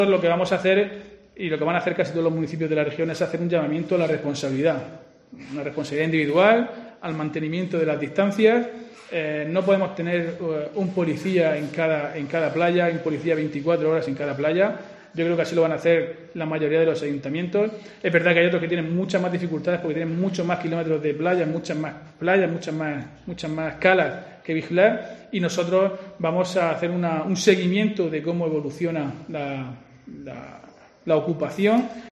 Lo que vamos a hacer, y lo que van a hacer casi todos los municipios de la región, es hacer un llamamiento a la responsabilidad. Una responsabilidad individual, al mantenimiento de las distancias. No podemos tener un policía en cada playa, un policía 24 horas en cada playa. Yo creo que así lo van a hacer la mayoría de los ayuntamientos. Es verdad que hay otros que tienen muchas más dificultades porque tienen muchos más kilómetros de playa, muchas más calas que vigilar, y nosotros vamos a hacer un seguimiento de cómo evoluciona la ocupación.